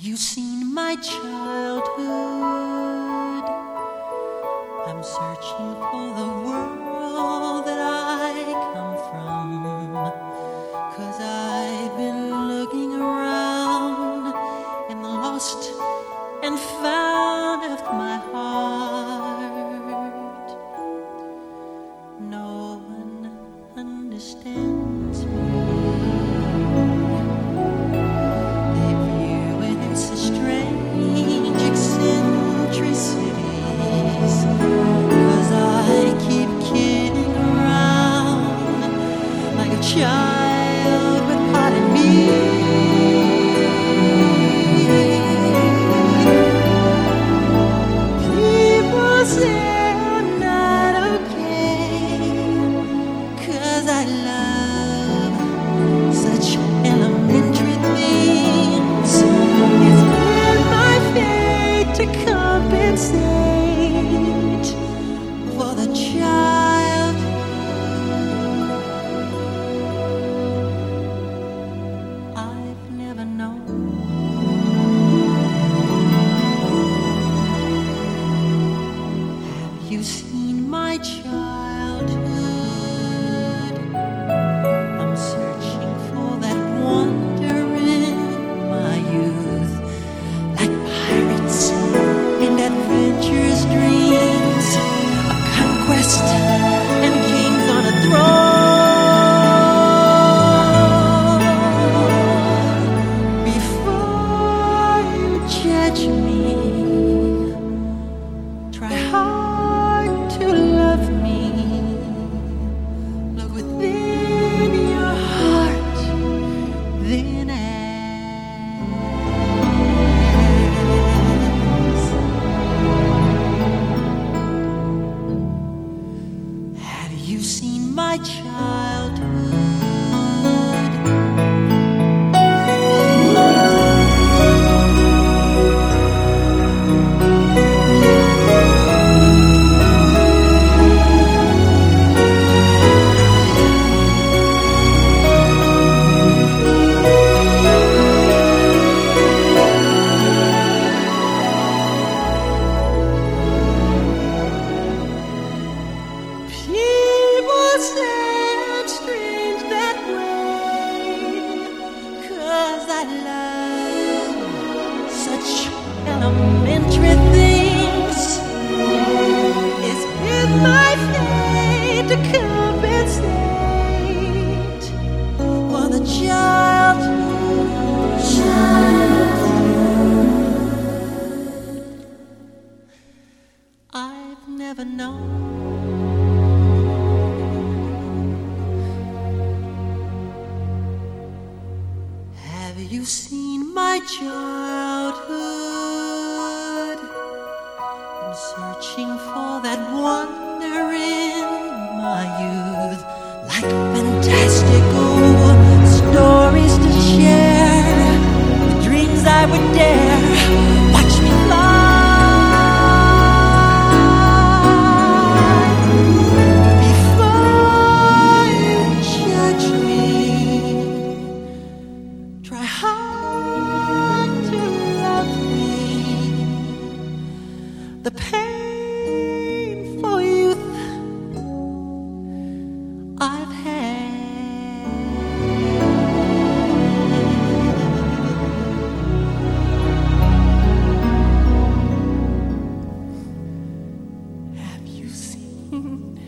you seen my childhood? I'm searching for the world that I come from, 'cause I've been looking around in the lost and found of my heart. No one understands me. They view it as a strange eccentricities, 'cause I keep kidding around like a child with part of me. People say I'm not okay, 'cause I love such elementary things. It's been my fate to compensate for the child I've never known. Have you seen my childhood? I'm searching for that wonder in my youth, like pirates and adventurous dreams, a conquest and kings on a throne. Before you judge me, try hard to love me. Look within your heart, then ask. Have you seen my childhood? People say I'm strange that way, 'cause I love such elementary things. It's been my fate to compensate for the child I've never known. Have you seen my childhood? I'm searching for that wonder in my youth, like fantastical stories to share, the dreams I would dare. Watch me fly. Before you judge me, try hard to love me. The painful youth I've had. Have you seen